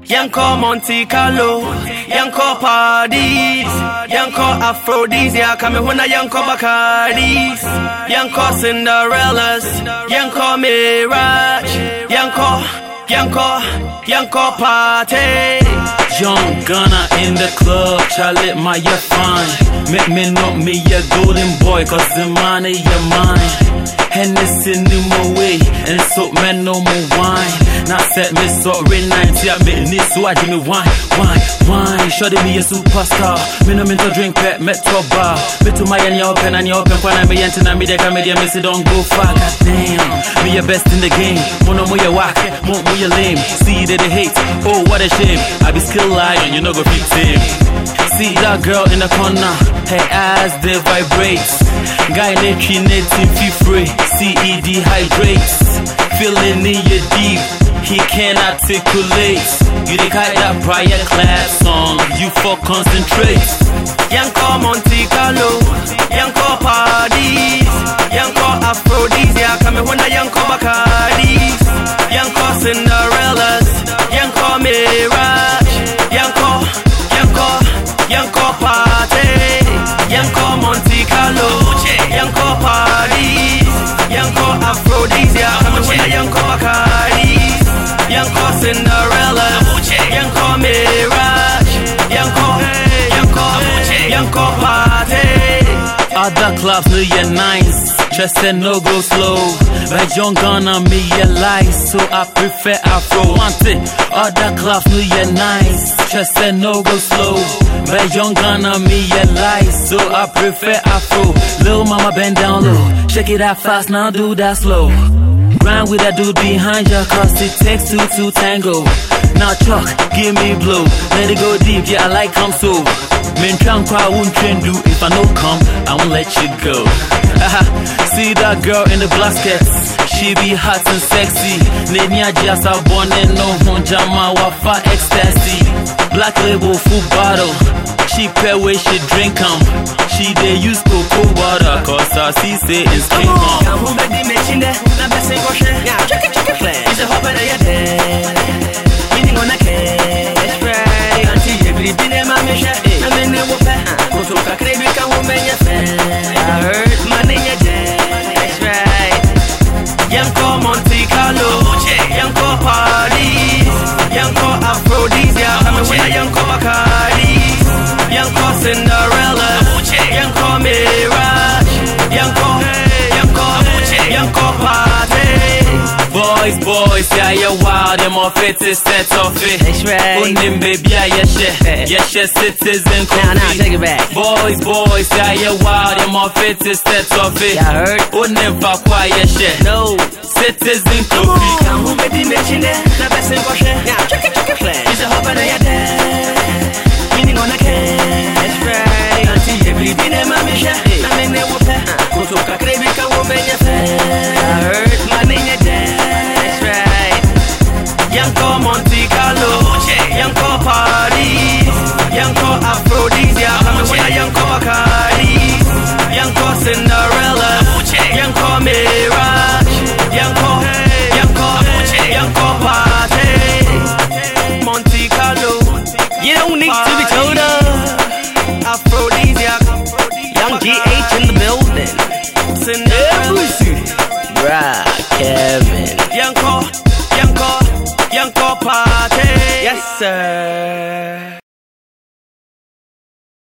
Yanko Monte Carlo, Yanko Parties, Yanko Aphrodisiac, Kamehuna Yanko Bacardis, Yanko Cinderellas, Yanko Mirage, Yanko Party. Young Gunner in the club, Charlie, my you fine. Make me not me a golden boy, cause the money your mine. Hennessy no more way, and so man no more wine. Now set me sorry 90, I make need so I give me wine. Shorty me a superstar. Me no mean to drink pet, met to bar. Me to my and your pen when I me enter me the comedian, me say don't go far. God damn, me your best in the game. Mono mo your whack, mo your lame. See that they hate, oh what a shame. I be still lying, you know go fix him. See that girl in the corner, her eyes they vibrate. Guy named feel free, CED hydrates. Feeling in your deep, he can't articulate. You the kind that prior class song, you for concentrate. Yanko Monte Carlo, Yanko Parties, Yanko Aphrodisiac, Kamehuna Yanko Bacardis, Yanko Cinderellas, Yanko Mirage, Yanko Party, Yanko Monte Carlo, Yanko Parties, Yanko Aphrodisiac, Kamehuna Yanko Bacardis, Yanko Cinderellas, Yanko Mirage, Yanko Party. Other clubs know you're nice, just say no go slow. But Young Gunner me your lies, so I prefer Afro. Want it? Other clubs know you're nice, just say no go slow. But Young Gunner me your lies, so I prefer Afro. Little mama bend down low, shake it out fast, now do that slow. Grind with that dude behind ya, cause it takes two to tango. Now Chuck, give me blow, let it go deep, yeah I like come so. Men can't cry, won't trend do. If I no come, I won't let you go. See that girl in the blaskets, she be hot and sexy. Lenya just a born and no honjama wafa ecstasy. Black label full bottle, she pair where she drink 'em. She dey use cocoa water, cause her see say it's king on. Come home, baby, mention that. Now best say wash it. Yeah, check it flat. It's a hop and a day. Meaning on a cash right. Auntie, you believe in my mission. I'm in the whoop. Go to a crazy can woman, your fan. I heard my name, your day. That's right. Yanko Monte Carlo, Yanko Parties, Yanko Aphrodisiac, Yanko Bacardis, Yanko Cinderella, Yanko Mirage, Yanko Party. Boys, yeah, you're wild, them off it is set off it. That's right. Unim baby, yeah, citizen coffee. Now, take it back. Boys, yeah, you're wild, them off it is set off it. Yeah, I heard. Unim pakwa, yeah, No. citizen coffee. Come on, baby, mention that. Now, best say wash it. Now, check it flat. It's a hop and a day. Meaning on a cash. That's right. Auntie, every day, my mission. I'm in the whoop. Go to a crazy can woman, your fan. I heard my name, your day. That's right. Yanko Monte Carlo, Yanko Parties, Yanko Aphrodisiac, Yanko Bacardis, Yanko Cinderella, Yanko Mirage, Yanko Party. Monte Carlo, You don't need to be told up. Aphrodisiac, Young GH in the building. Cinderella, Bruh, Kevin. Yanko Party. Yes, sir.